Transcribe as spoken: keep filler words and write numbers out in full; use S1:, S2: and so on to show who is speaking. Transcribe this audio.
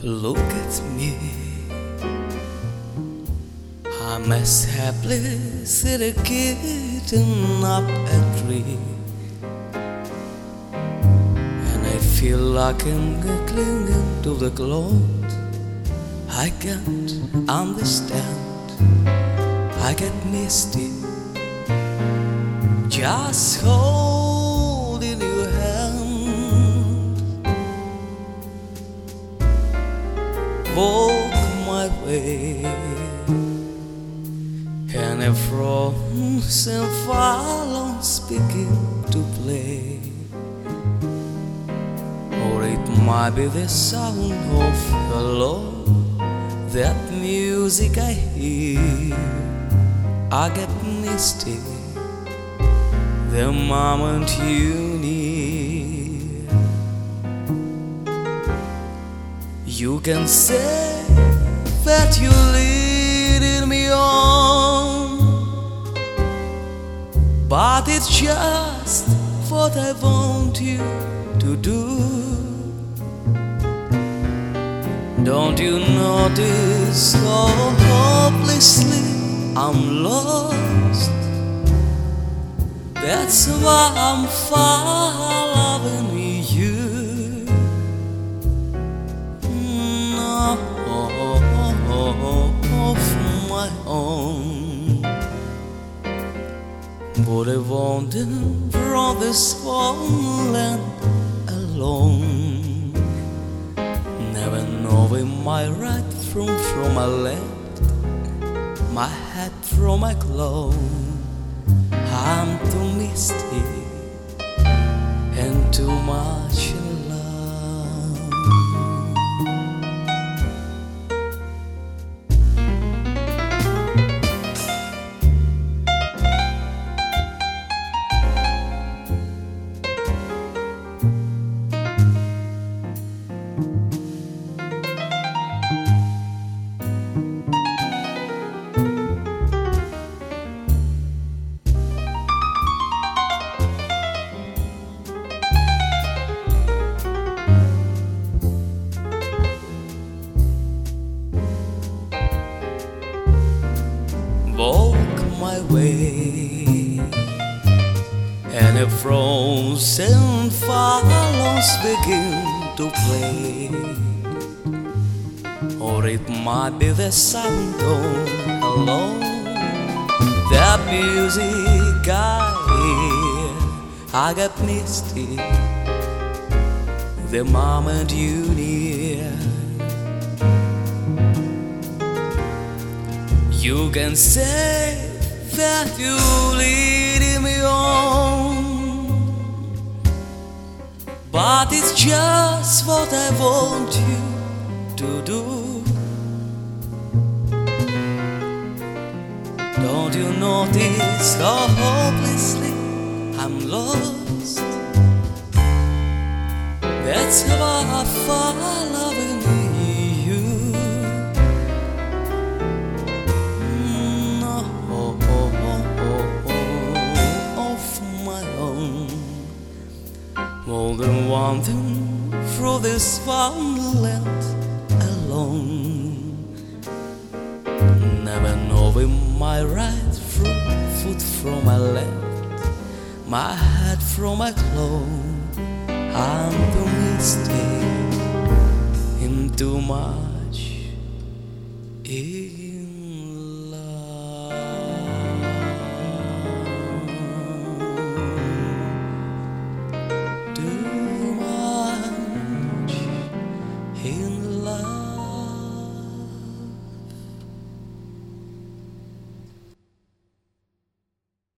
S1: Look at me, I'm as helpless as a kitten up a tree, and I feel like I'm clinging to the cloth. I can't understand, I get misty, just holding your hand. Walk my way, and a frozen violence begin to play, or it might be the sound of hello, that music I hear. I get misty the moment you near. You can say that you're leading me on, but it's just what I want you to do. Don't you notice how hopelessly I'm lost? That's why I'm following you. No, of my own, but I wanted from this one land alone, never knowing my right from from my left, my hat from my clothes. I'm too misty and too much in love. Walk my way, and a frozen violence begin to play, or it might be the sound of hello, that music I hear. I get misty the moment you near. You can say that you're leading me on, but it's just what I want you to do. Don't you notice how hopelessly I'm lost? That's how I follow in you. More than one thing through this wonderland alone, never knowing my right foot from my left, my hat from my clothes. I'm too misty and too much in love. Too much in love.